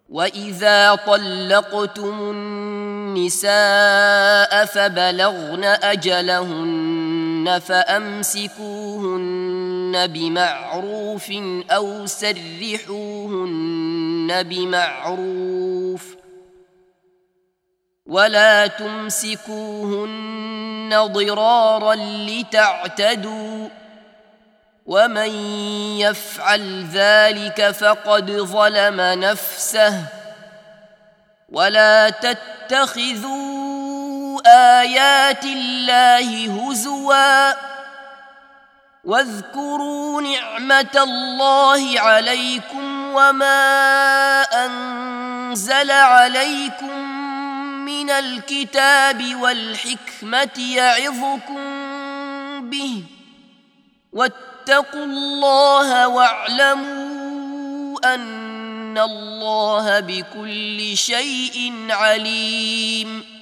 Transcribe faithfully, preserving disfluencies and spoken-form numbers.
وإذا طلقتم النساء فبلغن أجلهن فأمسكوهن بمعروف أو سرحوهن بمعروف ولا تمسكوهن ضرارا لتعتدوا ومن يفعل ذلك فقد ظلم نفسه ولا تتخذوا آيات الله هزوا واذكروا نعمة الله عليكم وما أنزل عليكم من الكتاب والحكمة يعظكم به واتقوا الله واعلموا أن الله بكل شيء عليم.